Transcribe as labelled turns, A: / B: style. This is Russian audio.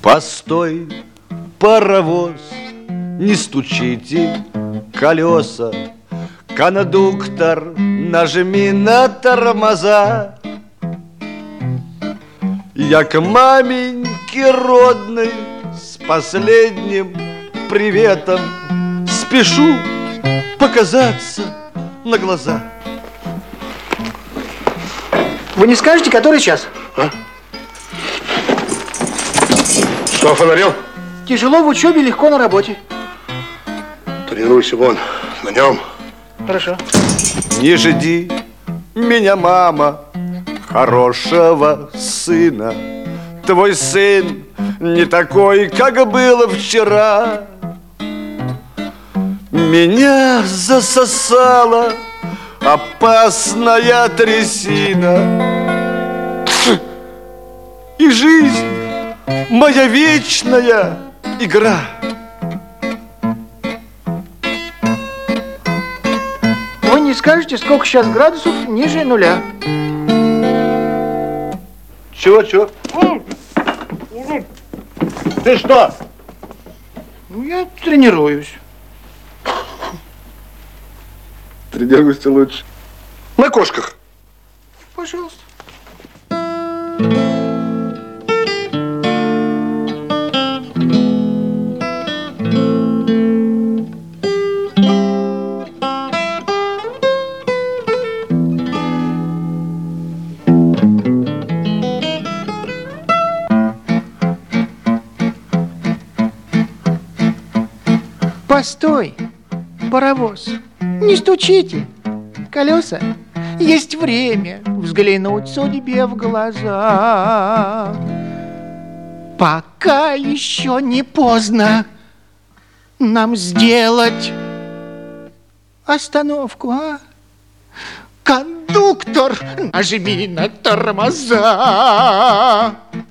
A: Постой, паровоз, не стучите колеса. Кондуктор, нажми на тормоза. Я к маменьке родной с последним приветом спешу показаться на глаза.
B: Вы не скажете, который час?
C: А? Что, фонарел?
B: Тяжело в учебе, легко на работе.
C: Тренируйся вон, на нем.
B: Хорошо.
A: Не жди меня, мама, хорошего сына. Твой сын не такой, как было вчера. Меня засосала опасная трясина. И жизнь моя вечная игра.
B: Вы не скажете, сколько сейчас градусов ниже нуля?
A: Чего? Ты что?
B: Ну, я тренируюсь.
C: Тренируйся лучше. На кошках.
B: Пожалуйста. Постой, паровоз, не стучите колеса. Есть время взглянуть судьбе в глаза. Пока еще не поздно нам сделать остановку, а? Кондуктор, нажми на тормоза.